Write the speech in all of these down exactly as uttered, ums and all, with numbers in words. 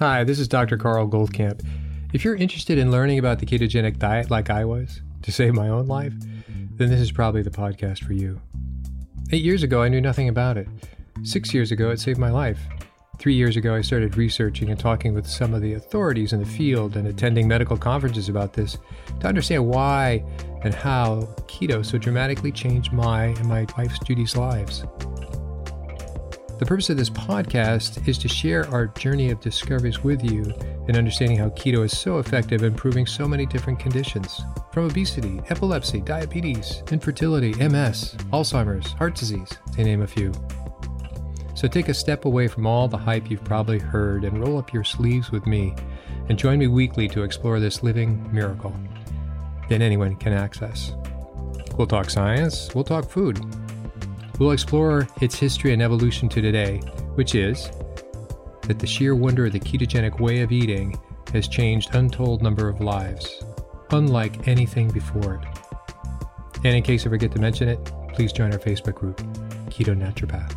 Hi, this is Doctor Carl Goldkamp. If you're interested in learning about the ketogenic diet like I was, to save my own life, then this is probably the podcast for you. Eight years ago, I knew nothing about it. Six years ago, it saved my life. Three years ago, I started researching and talking with some of the authorities in the field and attending medical conferences about this to understand why and how keto so dramatically changed my and my wife's Judy's lives. The purpose of this podcast is to share our journey of discoveries with you in understanding how keto is so effective in improving so many different conditions, from obesity, epilepsy, diabetes, infertility, M S, Alzheimer's, heart disease, to name a few. So take a step away from all the hype you've probably heard and roll up your sleeves with me and join me weekly to explore this living miracle that anyone can access. We'll talk science, we'll talk food. We'll explore its history and evolution to today, which is that the sheer wonder of the ketogenic way of eating has changed untold number of lives, unlike anything before it. And in case I forget to mention it, please join our Facebook group, Keto Naturopath.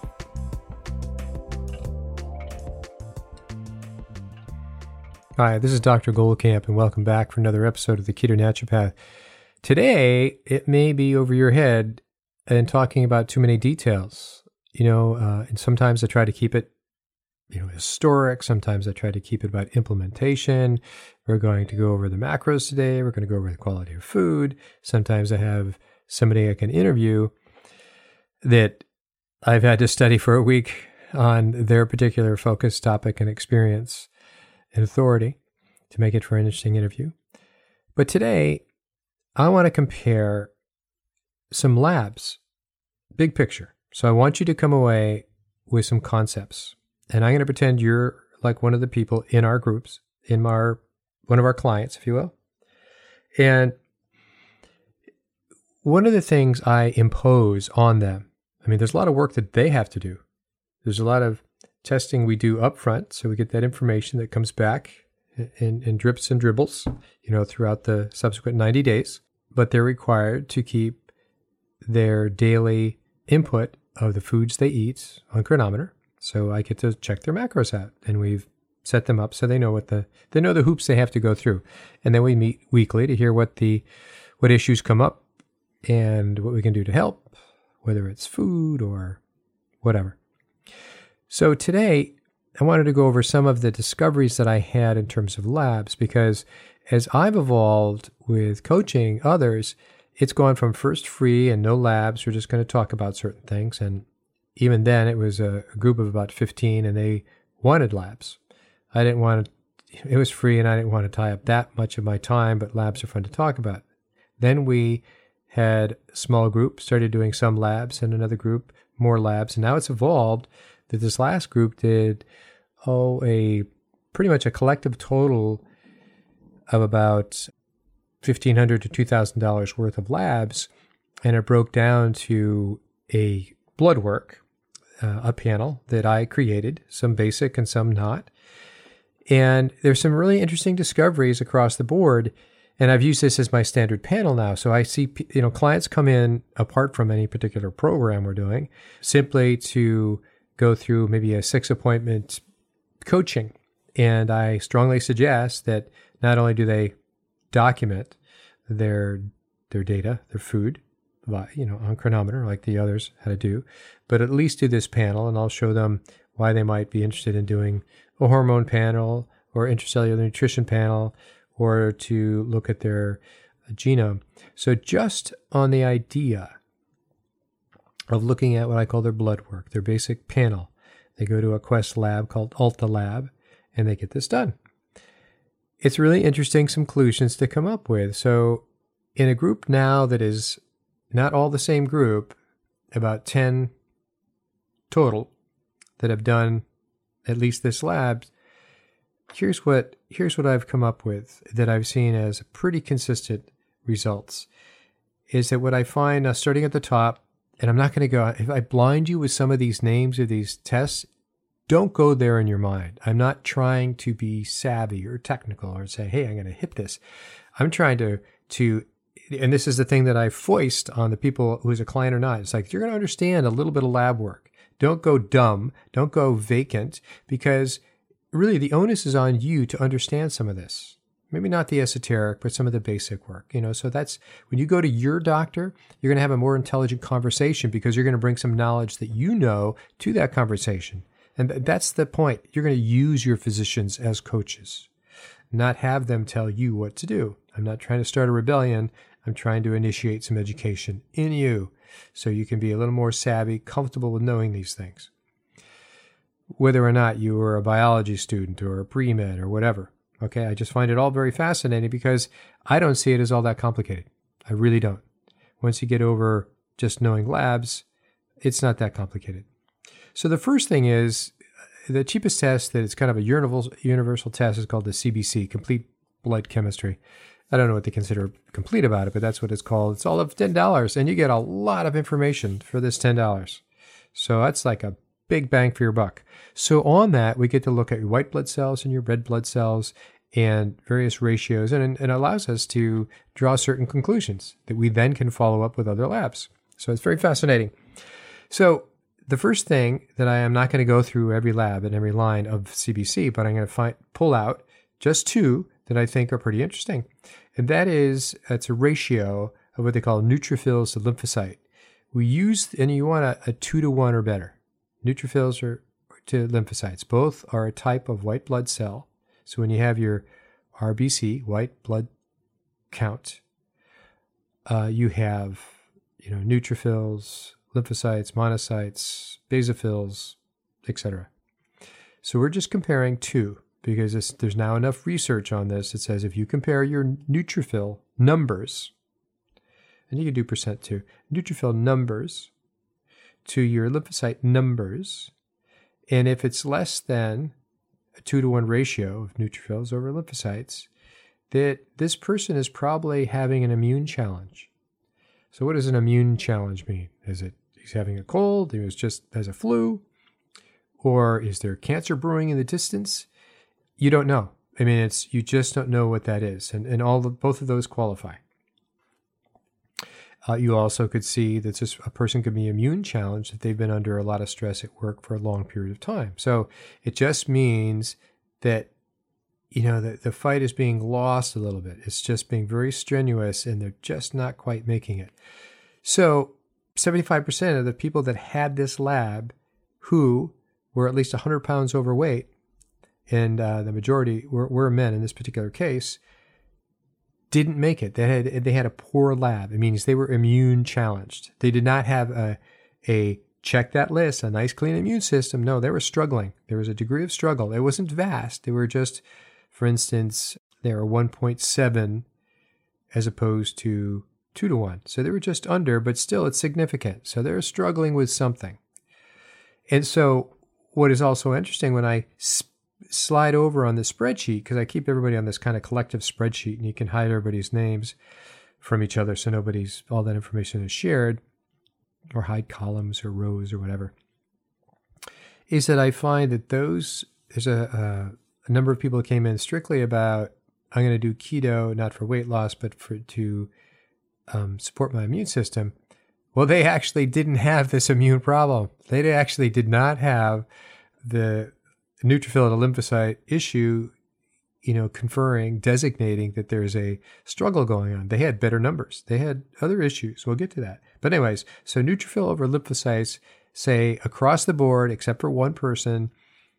Hi, this is Doctor Goldkamp, and welcome back for another episode of the Keto Naturopath. Today, it may be over your head and talking about too many details, you know, uh, and sometimes I try to keep it, you know, historic. Sometimes I try to keep it about implementation. We're going to go over the macros today. We're going to go over the quality of food. Sometimes I have somebody I can interview that I've had to study for a week on their particular focus, topic, and experience and authority to make it for an interesting interview. But today, I want to compare some labs, big picture. So I want you to come away with some concepts. And I'm going to pretend you're like one of the people in our groups, in our one of our clients, if you will. And one of the things I impose on them, I mean, there's a lot of work that they have to do. There's a lot of testing we do up front, so we get that information that comes back in, in drips and dribbles, you know, throughout the subsequent ninety days. But they're required to keep their daily input of the foods they eat on Chronometer. So I get to check their macros out, and we've set them up so they know what the they know the hoops they have to go through. And then we meet weekly to hear what the what issues come up and what we can do to help, whether it's food or whatever. So today I wanted to go over some of the discoveries that I had in terms of labs, because as I've evolved with coaching others, it's gone from first free and no labs. We're just going to talk about certain things. And even then, it was a, a group of about fifteen, and they wanted labs. I didn't want to, it was free, and I didn't want to tie up that much of my time, but labs are fun to talk about. Then we had a small group, started doing some labs, and another group, more labs. And now it's evolved that this last group did, oh, a pretty much a collective total of about fifteen hundred dollars to two thousand dollars worth of labs, and it broke down to a blood work, uh, a panel that I created, some basic and some not. And there's some really interesting discoveries across the board, and I've used this as my standard panel now. So I see, you know, clients come in apart from any particular program we're doing, simply to go through maybe a six appointment coaching. And I strongly suggest that not only do they document their their data, their food, you know, on Chronometer like the others had to do, but at least do this panel, and I'll show them why they might be interested in doing a hormone panel or intracellular nutrition panel, or to look at their genome. So just on the idea of looking at what I call their blood work, their basic panel, they go to a Quest lab called Ulta Lab, and they get this done. It's really interesting, some conclusions to come up with. So in a group now that is not all the same group, about ten total that have done at least this lab, here's what here's what I've come up with that I've seen as pretty consistent results, is that what I find, uh, starting at the top, and I'm not going to go, if I blind you with some of these names of these tests, don't go there in your mind. I'm not trying to be savvy or technical or say, hey, I'm going to hit this. I'm trying to, to, and this is the thing that I foist on the people who's a client or not. It's like, you're going to understand a little bit of lab work. Don't go dumb. Don't go vacant, because really the onus is on you to understand some of this. Maybe not the esoteric, but some of the basic work. You know, so that's when you go to your doctor, you're going to have a more intelligent conversation because you're going to bring some knowledge that you know to that conversation. And that's the point. You're going to use your physicians as coaches, not have them tell you what to do. I'm not trying to start a rebellion. I'm trying to initiate some education in you so you can be a little more savvy, comfortable with knowing these things. Whether or not you are a biology student or a pre-med or whatever. Okay, I just find it all very fascinating because I don't see it as all that complicated. I really don't. Once you get over just knowing labs, it's not that complicated. So the first thing is, the cheapest test that is kind of a universal, universal test is called the C B C, Complete Blood Chemistry. I don't know what they consider complete about it, but that's what it's called. It's all of ten dollars, and you get a lot of information for this ten dollars. So that's like a big bang for your buck. So on that, we get to look at your white blood cells and your red blood cells and various ratios, and it allows us to draw certain conclusions that we then can follow up with other labs. So it's very fascinating. So the first thing that I am not going to go through every lab and every line of C B C, but I'm going to find, pull out just two that I think are pretty interesting. And that is, it's a ratio of what they call neutrophils to lymphocyte. We use, and you want a, a two to one or better. Neutrophils are to lymphocytes. Both are a type of white blood cell. So when you have your R B C, white blood count, uh, you have, you know, neutrophils, lymphocytes, monocytes, basophils, et cetera. So we're just comparing two because it's, there's now enough research on this that says if you compare your neutrophil numbers, and you can do percent too, neutrophil numbers to your lymphocyte numbers, and if it's less than a two to one ratio of neutrophils over lymphocytes, that this person is probably having an immune challenge. So what does an immune challenge mean? Is it he's having a cold, he was just has a flu, or is there cancer brewing in the distance? You don't know. I mean, it's you just don't know what that is, and and all the, both of those qualify. Uh, you also could see that just a person could be immune challenged if they've been under a lot of stress at work for a long period of time. So it just means that, you know, the, the fight is being lost a little bit. It's just being very strenuous and they're just not quite making it. So seventy-five percent of the people that had this lab who were at least one hundred pounds overweight, and uh, the majority were, were men in this particular case, didn't make it. They had they had a poor lab. It means they were immune challenged. They did not have a a check that list, a nice clean immune system. No, they were struggling. There was a degree of struggle. It wasn't vast. They were just, for instance, they were one point seven as opposed to two to one. So they were just under, but still it's significant. So they're struggling with something. And so what is also interesting when I sp- slide over on the spreadsheet, because I keep everybody on this kind of collective spreadsheet and you can hide everybody's names from each other so nobody's, all that information is shared, or hide columns or rows or whatever, is that I find that those, there's a, a, a number of people came in strictly about, I'm going to do keto, not for weight loss, but for to um, support my immune system. Well, they actually didn't have this immune problem. They actually did not have the neutrophil to lymphocyte issue, you know, conferring, designating that there's a struggle going on. They had better numbers. They had other issues. We'll get to that. But anyways, so neutrophil over lymphocytes, say across the board, except for one person,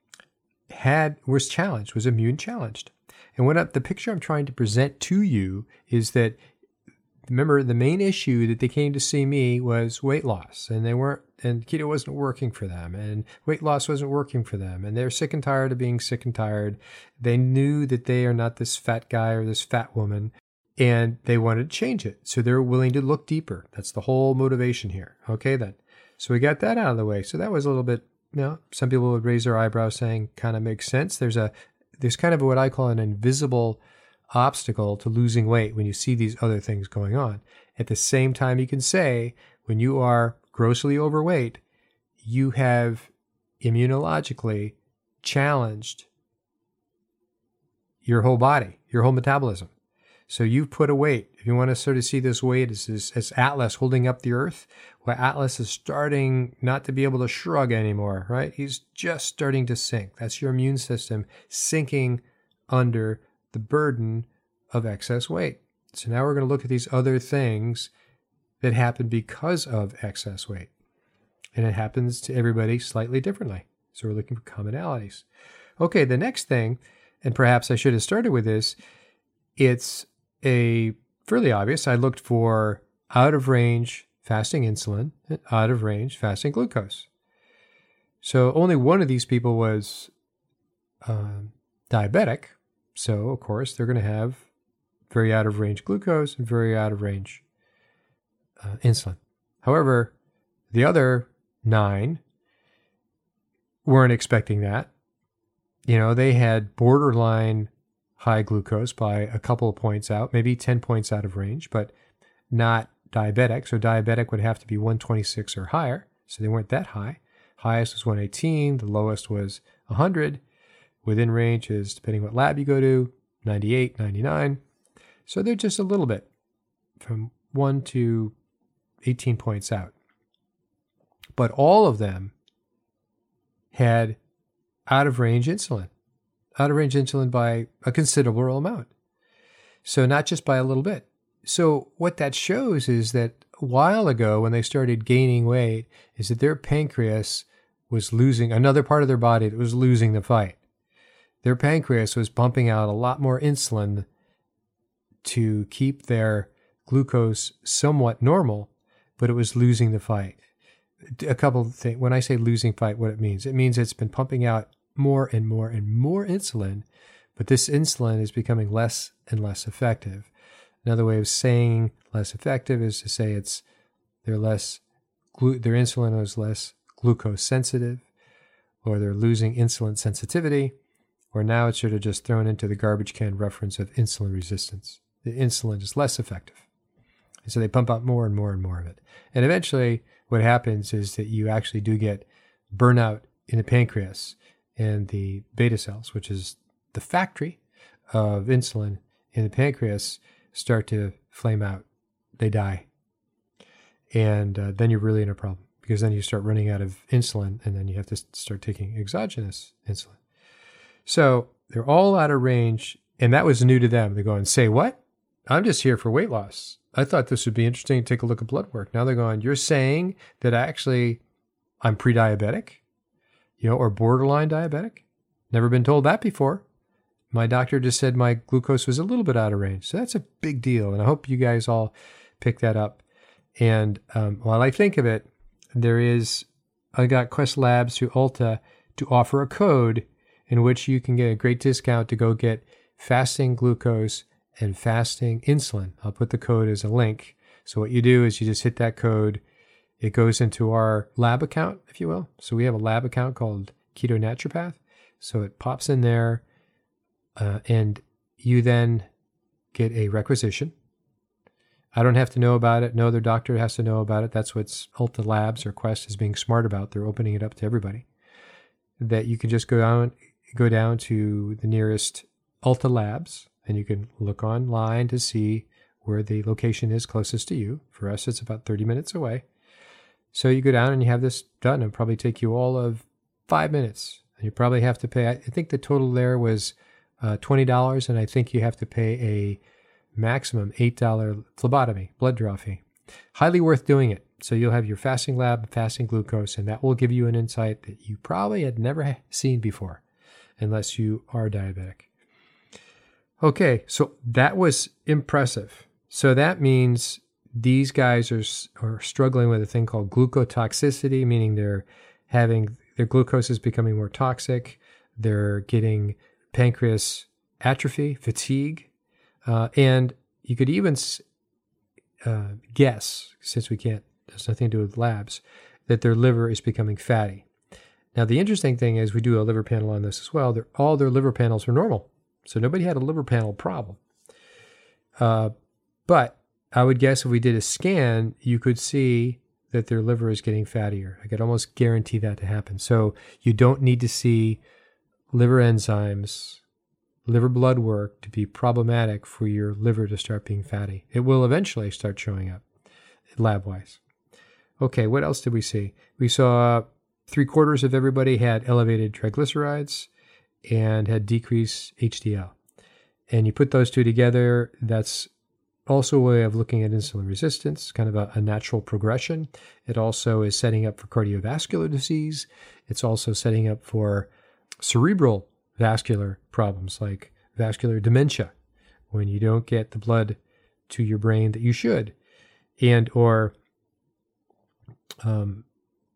had was challenged, was immune challenged. And what I, the picture I'm trying to present to you is that, remember, the main issue that they came to see me was weight loss, and they weren't, and keto wasn't working for them, and weight loss wasn't working for them, and they're sick and tired of being sick and tired. They knew that they are not this fat guy or this fat woman, and they wanted to change it. So they're willing to look deeper. That's the whole motivation here. Okay, then. So we got that out of the way. So that was a little bit, you know, some people would raise their eyebrows saying kind of makes sense. There's a, there's kind of what I call an invisible obstacle to losing weight when you see these other things going on. At the same time, you can say when you are grossly overweight, you have immunologically challenged your whole body, your whole metabolism. So you've put a weight. If you want to sort of see this weight as, as, as Atlas holding up the earth, well, Atlas is starting not to be able to shrug anymore, right? He's just starting to sink. That's your immune system sinking under the burden of excess weight. So now we're going to look at these other things that happen because of excess weight. And it happens to everybody slightly differently. So we're looking for commonalities. Okay, the next thing, and perhaps I should have started with this, it's a fairly obvious. I looked for out of range fasting insulin and out of range fasting glucose. So only one of these people was um, diabetic. So, of course, they're going to have very out of range glucose and very out of range uh, insulin. However, the other nine weren't expecting that. You know, they had borderline high glucose by a couple of points out, maybe ten points out of range, but not diabetic. So diabetic would have to be one twenty-six or higher. So they weren't that high. Highest was one eighteen. The lowest was one hundred. Within range is, depending what lab you go to, ninety-eight, ninety-nine. So they're just a little bit from one to eighteen points out. But all of them had out of range insulin. Out of range insulin by a considerable amount. So not just by a little bit. So what that shows is that a while ago when they started gaining weight is that their pancreas was losing, another part of their body that was losing the fight. Their pancreas was pumping out a lot more insulin to keep their glucose somewhat normal, but it was losing the fight. A couple of things. When I say losing fight, what it means, it means it's been pumping out more and more and more insulin, but this insulin is becoming less and less effective. Another way of saying less effective is to say it's they're less glu- their insulin is less glucose sensitive, or they're losing insulin sensitivity, or now it's sort of just thrown into the garbage can reference of insulin resistance. The insulin is less effective. And so they pump out more and more and more of it. And eventually what happens is that you actually do get burnout in the pancreas. And the beta cells, which is the factory of insulin in the pancreas, start to flame out. They die. And uh, then you're really in a problem because then you start running out of insulin and then you have to start taking exogenous insulin. So they're all out of range. And that was new to them. They're going, say what? I'm just here for weight loss. I thought this would be interesting to take a look at blood work. Now they're going, you're saying that actually I'm pre-diabetic? You know, or borderline diabetic. Never been told that before. My doctor just said my glucose was a little bit out of range. So that's a big deal. And I hope you guys all pick that up. And um, while I think of it, there is, I got Quest Labs through Ulta to offer a code in which you can get a great discount to go get fasting glucose and fasting insulin. I'll put the code as a link. So what you do is you just hit that code. It goes into our lab account, if you will. So we have a lab account called Keto Naturopath. So it pops in there, uh, and you then get a requisition. I don't have to know about it. No other doctor has to know about it. That's what Ulta Labs or Quest is being smart about. They're opening it up to everybody. That you can just go down, go down to the nearest Ulta Labs, and you can look online to see where the location is closest to you. For us, it's about thirty minutes away. So you go down and you have this done. It'll probably take you all of five minutes. And you probably have to pay, I think the total there was uh, twenty dollars, and I think you have to pay a maximum eight dollars phlebotomy, blood draw fee. Highly worth doing it. So you'll have your fasting lab, fasting glucose, and that will give you an insight that you probably had never seen before, unless you are diabetic. Okay, so that was impressive. So that means these guys are are struggling with a thing called glucotoxicity, meaning they're having their glucose is becoming more toxic. They're getting pancreas atrophy, fatigue, uh, and you could even uh, guess, since we can't, there's nothing to do with labs, that their liver is becoming fatty. Now, the interesting thing is we do a liver panel on this as well. They're, all their liver panels were normal, so nobody had a liver panel problem. Uh, but I would guess if we did a scan, you could see that their liver is getting fattier. I could almost guarantee that to happen. So you don't need to see liver enzymes, liver blood work to be problematic for your liver to start being fatty. It will eventually start showing up lab-wise. Okay, what else did we see? We saw three quarters of everybody had elevated triglycerides and had decreased H D L. And you put those two together, that's also a way of looking at insulin resistance, kind of a, a natural progression. It also is setting up for cardiovascular disease. It's also setting up for cerebral vascular problems like vascular dementia, when you don't get the blood to your brain that you should, and or um,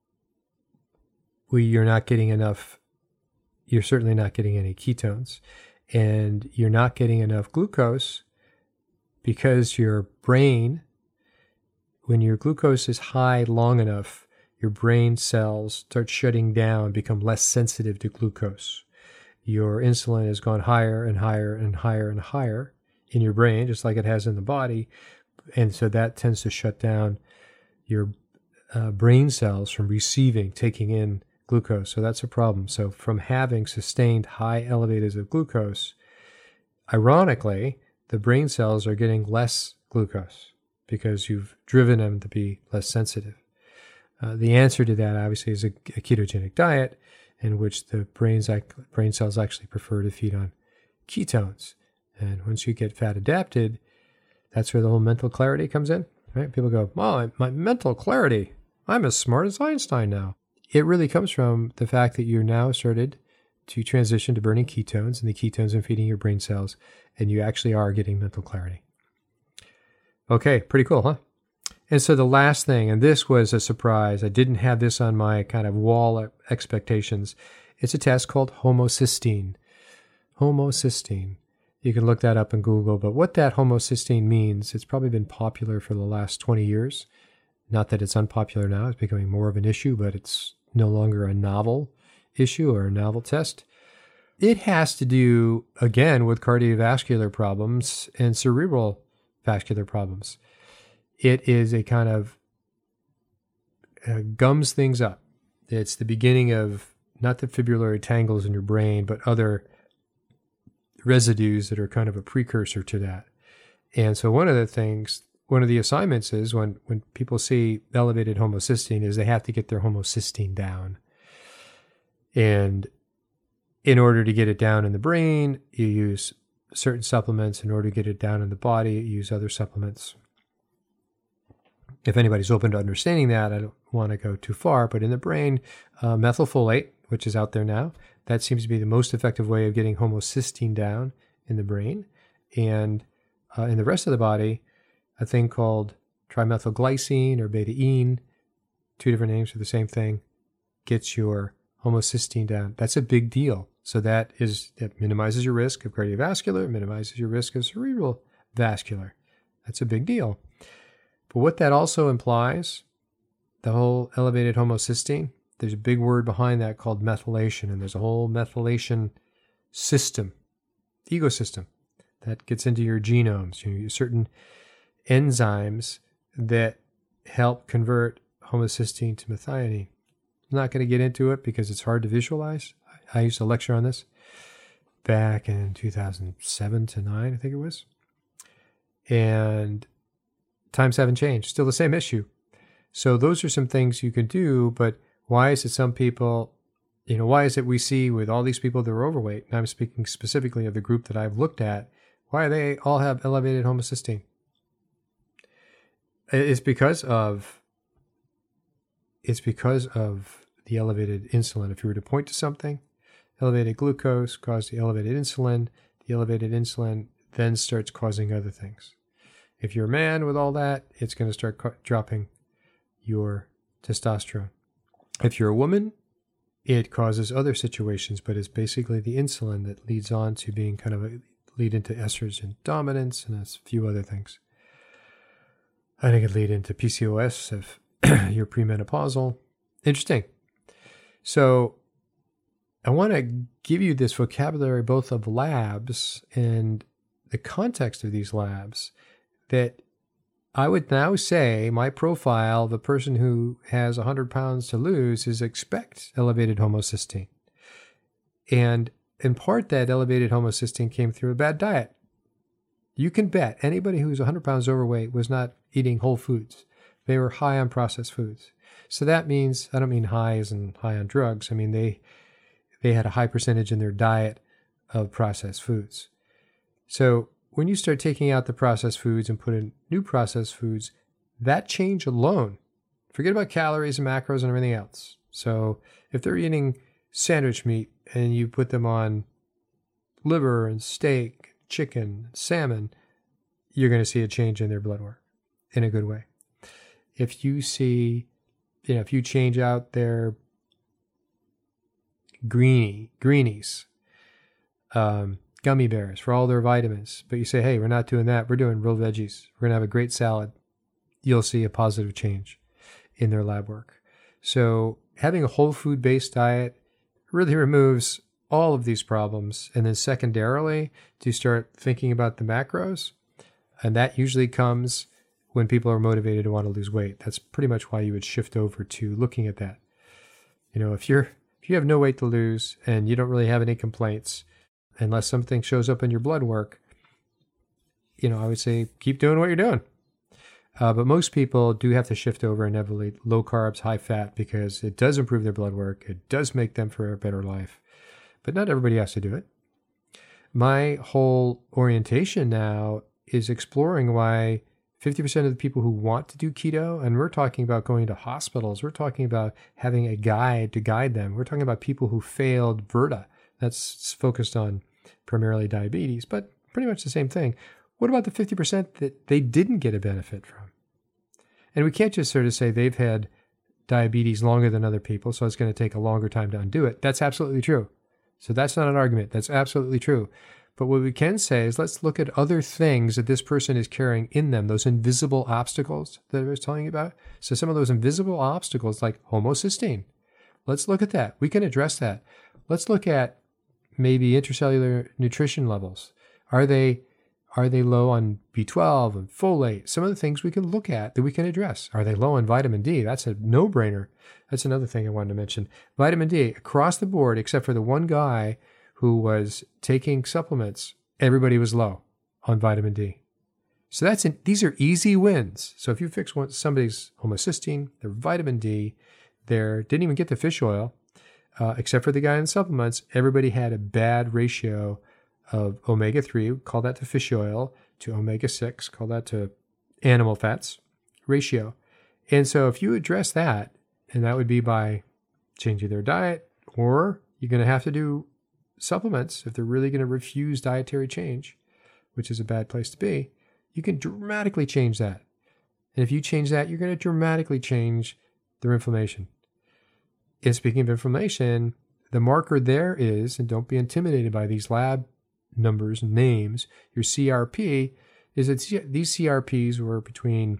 we, you're not getting enough, you're certainly not getting any ketones, and you're not getting enough glucose because your brain, when your glucose is high long enough, your brain cells start shutting down, become less sensitive to glucose. Your insulin has gone higher and higher and higher and higher in your brain, just like it has in the body. And so that tends to shut down your uh, brain cells from receiving, taking in glucose. So that's a problem. So from having sustained high elevators of glucose, ironically, the brain cells are getting less glucose because you've driven them to be less sensitive. Uh, the answer to that, obviously, is a, a ketogenic diet in which the brains, brain cells actually prefer to feed on ketones. And once you get fat adapted, that's where the whole mental clarity comes in, right? People go, "Oh, my mental clarity, I'm as smart as Einstein now." It really comes from the fact that you're now started to transition to burning ketones, and the ketones are feeding your brain cells, and you actually are getting mental clarity. Okay, pretty cool, huh? And so the last thing, and this was a surprise, I didn't have this on my kind of wall expectations. It's a test called homocysteine. Homocysteine. You can look that up in Google, but what that homocysteine means, it's probably been popular for the last twenty years. Not that it's unpopular now, it's becoming more of an issue, but it's no longer a novel issue or a novel test. It has to do, again, with cardiovascular problems and cerebral vascular problems. It is a kind of uh, gums things up. It's the beginning of not the fibrillary tangles in your brain, but other residues that are kind of a precursor to that. And so one of the things, one of the assignments is when, when people see elevated homocysteine is they have to get their homocysteine down. And in order to get it down in the brain, you use certain supplements. In order to get it down in the body, you use other supplements. If anybody's open to understanding that, I don't want to go too far, but in the brain, uh, methylfolate, which is out there now, that seems to be the most effective way of getting homocysteine down in the brain. And uh, in the rest of the body, a thing called trimethylglycine or betaine, two different names for the same thing, gets your homocysteine down. That's a big deal. So that is, that minimizes your risk of cardiovascular, minimizes your risk of cerebral vascular. That's a big deal. But what that also implies, the whole elevated homocysteine, there's a big word behind that called methylation, and there's a whole methylation system, ecosystem, that gets into your genomes. You know, certain enzymes that help convert homocysteine to methionine. I'm not going to get into it because it's hard to visualize. I used to lecture on this back in two thousand seven to nine, I think it was. And times haven't changed. Still the same issue. So those are some things you can do, but why is it some people, you know, why is it we see with all these people that are overweight, and I'm speaking specifically of the group that I've looked at, why do they all have elevated homocysteine? It's because of, it's because of the elevated insulin. If you were to point to something, elevated glucose caused the elevated insulin. The elevated insulin then starts causing other things. If you're a man with all that, it's going to start co- dropping your testosterone. If you're a woman, it causes other situations, but it's basically the insulin that leads on to being kind of a lead into estrogen dominance and a few other things. I think it lead into P C O S if you're premenopausal. Interesting. So I want to give you this vocabulary both of labs and the context of these labs, that I would now say my profile of a person who has one hundred pounds to lose is expect elevated homocysteine. And in part, that elevated homocysteine came through a bad diet. You can bet anybody who's one hundred pounds overweight was not eating whole foods. They were high on processed foods. So that means, I don't mean high as in high on drugs. I mean, they they had a high percentage in their diet of processed foods. So when you start taking out the processed foods and put in new processed foods, that change alone, forget about calories and macros and everything else. So if they're eating sandwich meat and you put them on liver and steak, chicken, salmon, you're going to see a change in their blood work in a good way. If you see, you know, if you change out their greenie, greenies, um, gummy bears for all their vitamins, but you say, hey, we're not doing that. We're doing real veggies. We're going to have a great salad. You'll see a positive change in their lab work. So having a whole food based diet really removes all of these problems. And then secondarily, to start thinking about the macros, and that usually comes when people are motivated to want to lose weight. That's pretty much why you would shift over to looking at that. You know, if you're if you have no weight to lose and you don't really have any complaints, unless something shows up in your blood work, you know, I would say keep doing what you're doing. Uh, but most people do have to shift over inevitably low carbs, high fat, because it does improve their blood work. It does make them for a better life. But not everybody has to do it. My whole orientation now is exploring why fifty percent of the people who want to do keto, and we're talking about going to hospitals, we're talking about having a guide to guide them. We're talking about people who failed Virta. That's focused on primarily diabetes, but pretty much the same thing. What about the fifty percent that they didn't get a benefit from? And we can't just sort of say they've had diabetes longer than other people, so it's going to take a longer time to undo it. That's absolutely true. So that's not an argument. That's absolutely true. But what we can say is let's look at other things that this person is carrying in them, those invisible obstacles that I was telling you about. So some of those invisible obstacles like homocysteine, let's look at that. We can address that. Let's look at maybe intracellular nutrition levels. Are they Are they low on B twelve and folate? Some of the things we can look at that we can address. Are they low on vitamin D? That's a no-brainer. That's another thing I wanted to mention. Vitamin D, across the board, except for the one guy who was taking supplements, everybody was low on vitamin D. So that's an, these are easy wins. So if you fix one, somebody's homocysteine, their vitamin D, their didn't even get the fish oil, uh, except for the guy in supplements, everybody had a bad ratio of omega three, call that to fish oil, to omega six, call that to animal fats ratio. And so if you address that, and that would be by changing their diet, or you're going to have to do supplements if they're really going to refuse dietary change, which is a bad place to be, you can dramatically change that. And if you change that, you're going to dramatically change their inflammation. And speaking of inflammation, the marker there is, and don't be intimidated by these lab numbers and names, your C R P is that these C R Ps were between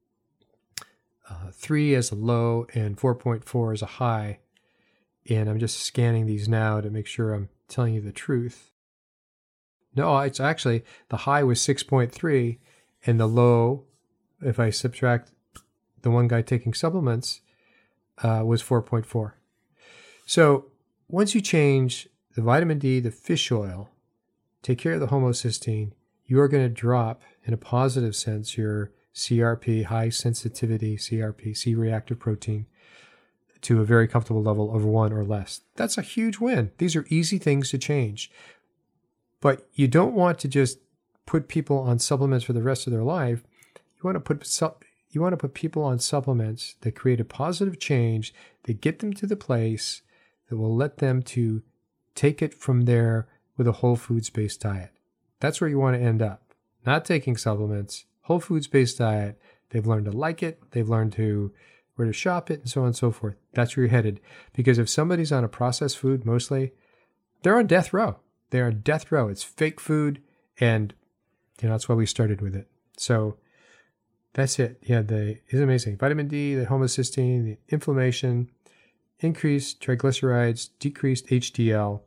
uh, three as a low and four point four as a high. And I'm just scanning these now to make sure I'm telling you the truth. No, it's actually, the high was six point three and the low, if I subtract the one guy taking supplements, uh, was four point four. So once you change the vitamin D, the fish oil, take care of the homocysteine, you are going to drop, in a positive sense, your C R P, high sensitivity C R P, C-reactive protein, to a very comfortable level of one or less. That's a huge win. These are easy things to change. But you don't want to just put people on supplements for the rest of their life. You want to put you want to put people on supplements that create a positive change, that get them to the place that will let them to take it from there with a whole foods-based diet. That's where you want to end up. Not taking supplements, whole foods-based diet. They've learned to like it. They've learned to where to shop it and so on and so forth. That's where you're headed. Because if somebody's on a processed food, mostly, they're on death row. They're on death row. It's fake food. And you know, that's why we started with it. So that's it. Yeah, the is amazing. Vitamin D, the homocysteine, the inflammation, increased triglycerides, decreased H D L,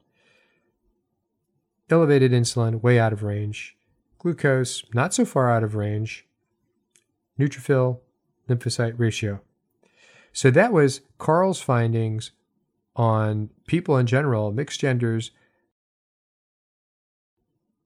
elevated insulin, way out of range, glucose, not so far out of range, neutrophil lymphocyte ratio. So that was Carl's findings on people in general, mixed genders,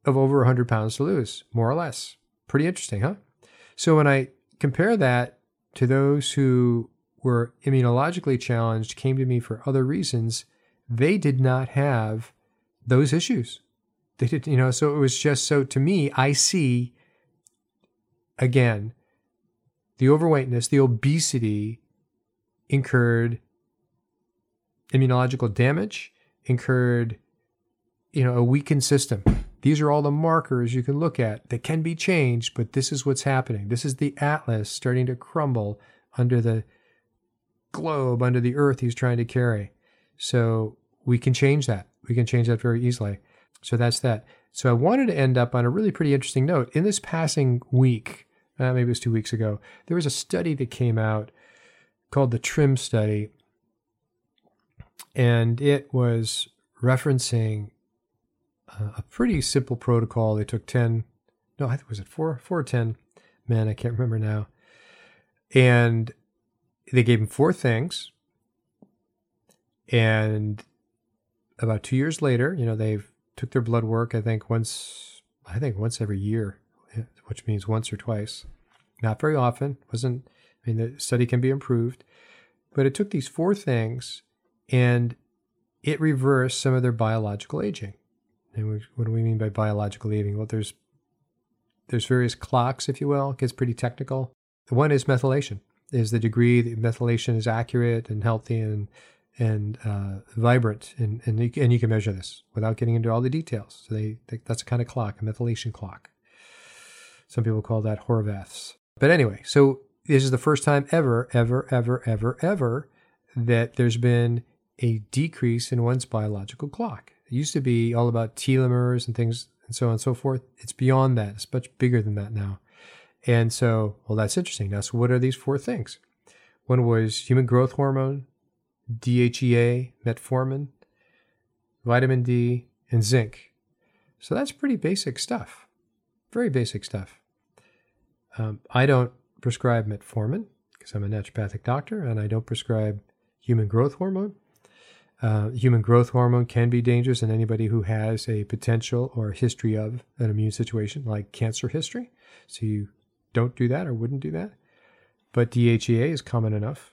of over one hundred pounds to lose, more or less. Pretty interesting, huh? So when I compare that to those who were immunologically challenged, came to me for other reasons, they did not have those issues. They did, you know, so it was just, so to me, I see, again, the overweightness, the obesity incurred immunological damage, incurred, you know, a weakened system. These are all the markers you can look at that can be changed, but this is what's happening. This is the atlas starting to crumble under the globe, under the earth he's trying to carry. So we can change that. We can change that very easily. So that's that. So I wanted to end up on a really pretty interesting note. In this passing week, uh, maybe it was two weeks ago, there was a study that came out called the TRIM study, and it was referencing uh, a pretty simple protocol. They took ten, no, I think was it four, four or ten men, I can't remember now, and they gave them four things, and about two years later, you know, they took their blood work, I think once, I think once every year, which means once or twice. Not very often. Wasn't, I mean, the study can be improved, but it took these four things and it reversed some of their biological aging. And we, what do we mean by biological aging? Well, there's there's various clocks, if you will. It gets pretty technical. One is methylation, is the degree that methylation is accurate and healthy and and uh, vibrant, and and you, and you can measure this without getting into all the details. So they, they that's a kind of clock, a methylation clock. Some people call that Horvath's. But anyway, so this is the first time ever, ever, ever, ever, ever that there's been a decrease in one's biological clock. It used to be all about telomeres and things and so on and so forth. It's beyond that. It's much bigger than that now. And so, well, that's interesting. Now, so what are these four things? One was human growth hormone, D H E A, metformin, vitamin D, and zinc. So that's pretty basic stuff. Very basic stuff. Um, I don't prescribe metformin because I'm a naturopathic doctor, and I don't prescribe human growth hormone. Uh, human growth hormone can be dangerous in anybody who has a potential or history of an immune situation, like cancer history. So you don't do that or wouldn't do that. But D H E A is common enough.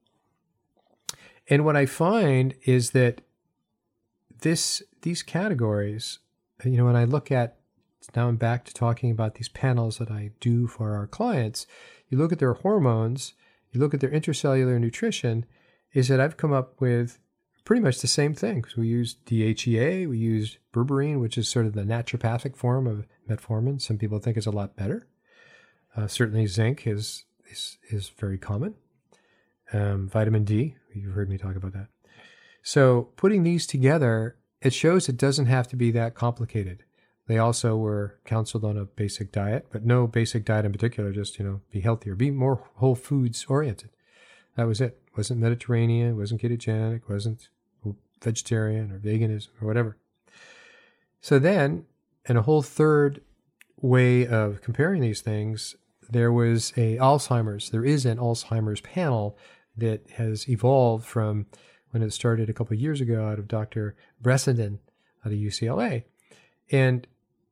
And what I find is that this these categories, you know, when I look at, now I'm back to talking about these panels that I do for our clients, you look at their hormones, you look at their intracellular nutrition, is that I've come up with pretty much the same thing. So we use D H E A, we use berberine, which is sort of the naturopathic form of metformin. Some people think it's a lot better. Uh, certainly zinc is, is, is very common. Um, vitamin D, you've heard me talk about that. So putting these together, it shows it doesn't have to be that complicated. They also were counseled on a basic diet, but no basic diet in particular, just, you know, be healthier, be more whole foods oriented. That was it. It wasn't Mediterranean, it wasn't ketogenic, it wasn't vegetarian or veganism or whatever. So then, in a whole third way of comparing these things, there was a Alzheimer's, there is an Alzheimer's panel that has evolved from when it started a couple of years ago out of Doctor Bressenden out of U C L A. And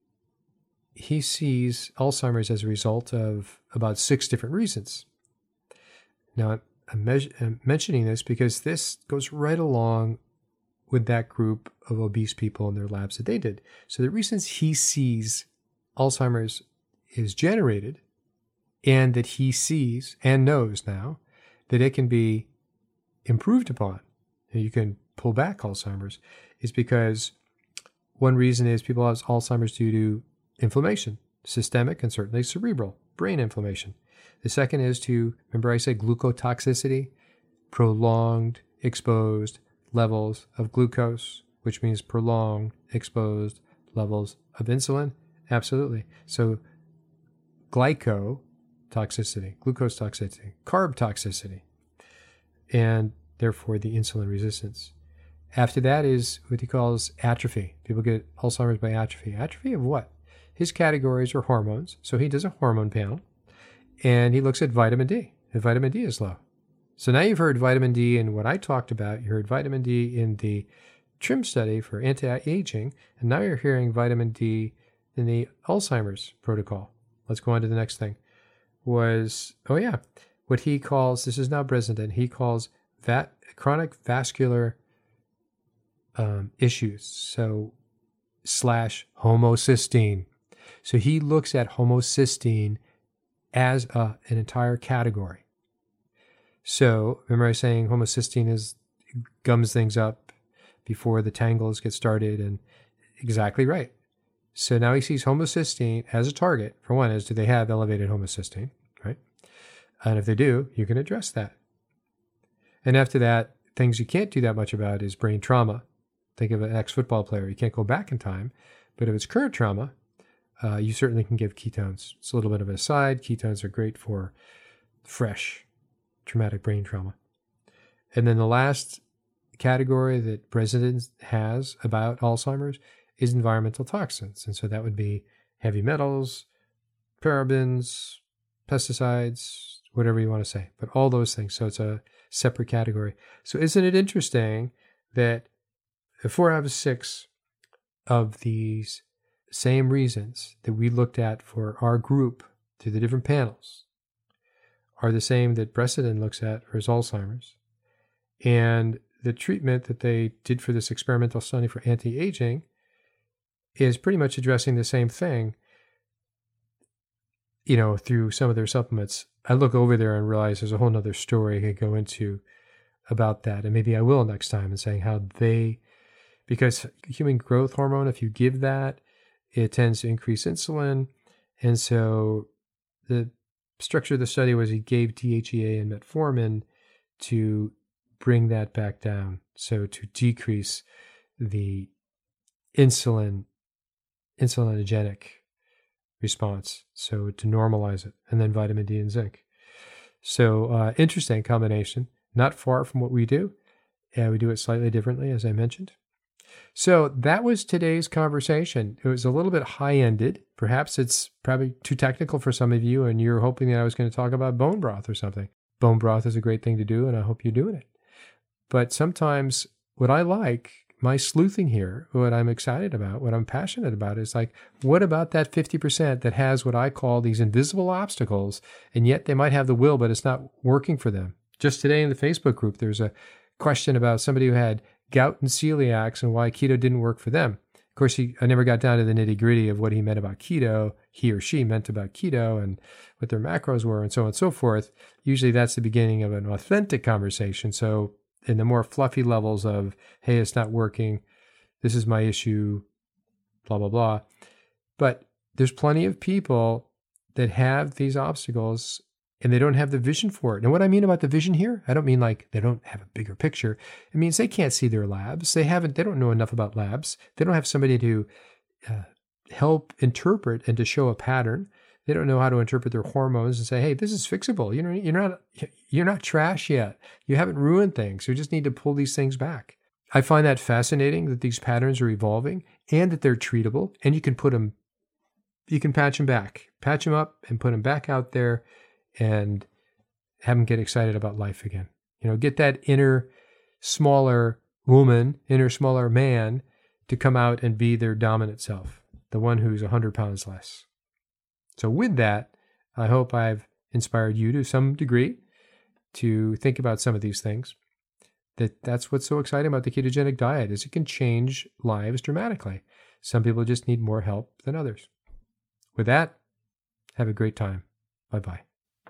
he sees Alzheimer's as a result of about six different reasons. Now, I'm, me- I'm mentioning this because this goes right along with that group of obese people in their labs that they did. So the reasons he sees Alzheimer's is generated, and that he sees and knows now that it can be improved upon, and you can pull back Alzheimer's, is because one reason is people have Alzheimer's due to inflammation, systemic and certainly cerebral, brain inflammation. The second is to, remember I said glucotoxicity, prolonged exposed levels of glucose, which means prolonged exposed levels of insulin. Absolutely. So glycotoxicity, glucose toxicity, carb toxicity, and therefore the insulin resistance. After that is what he calls atrophy. People get Alzheimer's by atrophy. Atrophy of what? His categories are hormones. So he does a hormone panel, and he looks at vitamin D. And vitamin D is low. So now you've heard vitamin D in what I talked about. You heard vitamin D in the TRIM study for anti-aging, and now you're hearing vitamin D in the Alzheimer's protocol. Let's go on to the next thing. Was, oh yeah, what he calls, this is now Bresendon, he calls that chronic vascular um, issues, so slash homocysteine. So he looks at homocysteine as a, an entire category. So remember I was saying homocysteine is gums things up before the tangles get started, and exactly right. So now he sees homocysteine as a target. For one is, do they have elevated homocysteine, right? And if they do, you can address that. And after that, things you can't do that much about is brain trauma. Think of an ex-football player. You can't go back in time, but if it's current trauma, uh, you certainly can give ketones. It's a little bit of an aside. Ketones are great for fresh traumatic brain trauma. And then the last category that Bresendon has about Alzheimer's is environmental toxins. And so that would be heavy metals, parabens, pesticides, whatever you want to say, but all those things. So it's a separate category. So isn't it interesting that four out of six of these same reasons that we looked at for our group through the different panels are the same that Bresendon looks at for his Alzheimer's. And the treatment that they did for this experimental study for anti-aging is pretty much addressing the same thing, you know, through some of their supplements. I look over there and realize there's a whole nother story I could go into about that. And maybe I will next time, and saying how they, because human growth hormone, if you give that, it tends to increase insulin. And so the structure of the study was he gave D H E A and metformin to bring that back down. So to decrease the insulin, insulinogenic response. So to normalize it, and then vitamin D and zinc. So uh, interesting combination, not far from what we do. Yeah, we do it slightly differently, as I mentioned. So that was today's conversation. It was a little bit high-ended. Perhaps it's probably too technical for some of you, and you're hoping that I was going to talk about bone broth or something. Bone broth is a great thing to do, and I hope you're doing it. But sometimes what I like, my sleuthing here, what I'm excited about, what I'm passionate about is like, what about that fifty percent that has what I call these invisible obstacles, and yet they might have the will, but it's not working for them? Just today in the Facebook group, there's a question about somebody who had gout and celiacs and why keto didn't work for them. Of course, he, I never got down to the nitty gritty of what he meant about keto, he or she meant about keto, and what their macros were, and so on and so forth. Usually that's the beginning of an authentic conversation. So in the more fluffy levels of, hey, it's not working, this is my issue, blah, blah, blah. But there's plenty of people that have these obstacles and they don't have the vision for it. And what I mean about the vision here, I don't mean like they don't have a bigger picture. It means they can't see their labs. They haven't, they don't know enough about labs. They don't have somebody to uh, help interpret and to show a pattern. They don't know how to interpret their hormones and say, hey, this is fixable. You know, you're not, you're not trash yet. You haven't ruined things. You just need to pull these things back. I find that fascinating that these patterns are evolving and that they're treatable, and you can put them, you can patch them back, patch them up and put them back out there and have them get excited about life again. You know, get that inner smaller woman, inner smaller man to come out and be their dominant self, the one who's one hundred pounds less. So with that, I hope I've inspired you to some degree to think about some of these things. That that's what's so exciting about the ketogenic diet, is it can change lives dramatically. Some people just need more help than others. With that, have a great time. Bye-bye.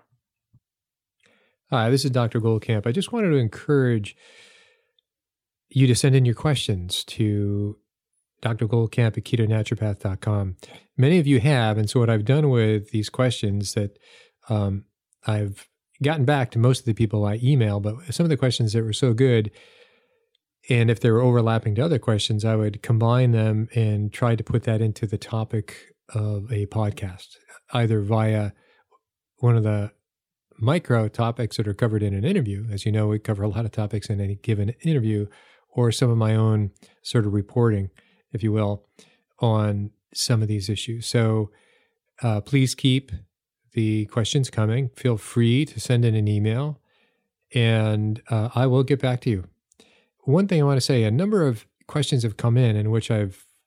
Hi, this is Doctor Goldkamp. I just wanted to encourage you to send in your questions to D R Goldkamp at keto naturopath dot com. Many of you have, and so what I've done with these questions that um, I've gotten back to most of the people I email, but some of the questions that were so good, and if they were overlapping to other questions, I would combine them and try to put that into the topic of a podcast, either via one of the micro topics that are covered in an interview. As you know, we cover a lot of topics in any given interview, or some of my own sort of reporting, if you will, on some of these issues. So uh, please keep the questions coming. Feel free to send in an email, and uh, I will get back to you. One thing I want to say, a number of questions have come in in which I've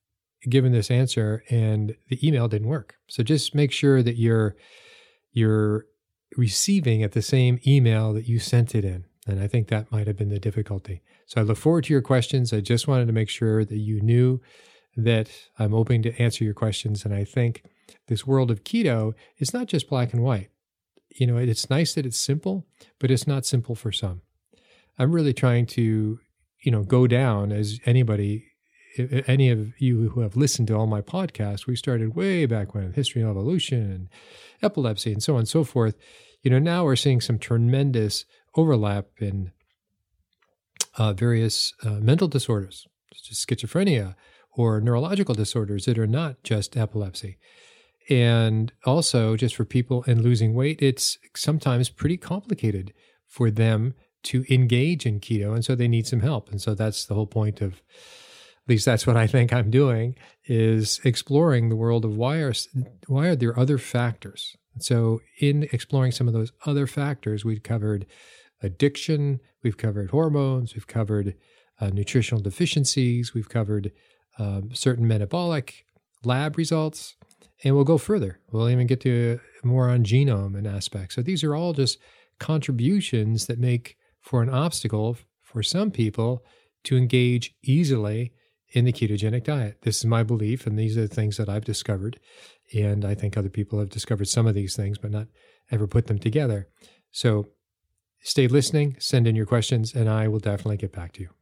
given this answer and the email didn't work. So just make sure that you're you're receiving at the same email that you sent it in. And I think that might have been the difficulty. So I look forward to your questions. I just wanted to make sure that you knew that I'm open to answer your questions. And I think this world of keto is not just black and white. You know, it's nice that it's simple, but it's not simple for some. I'm really trying to, you know, go down as anybody, any of you who have listened to all my podcasts, we started way back when, History and Evolution and epilepsy and so on and so forth. You know, now we're seeing some tremendous overlap in uh, various uh, mental disorders, such as schizophrenia or neurological disorders that are not just epilepsy. And also, just for people in losing weight, it's sometimes pretty complicated for them to engage in keto, and so they need some help. And so that's the whole point of, at least that's what I think I'm doing, is exploring the world of why are, why are there other factors. And so in exploring some of those other factors, we've covered addiction, we've covered hormones, we've covered uh, nutritional deficiencies, we've covered um, certain metabolic lab results, and we'll go further. We'll even get to more on genome and aspects. So these are all just contributions that make for an obstacle for some people to engage easily in the ketogenic diet. This is my belief, and these are the things that I've discovered. And I think other people have discovered some of these things, but not ever put them together. So stay listening, send in your questions, and I will definitely get back to you.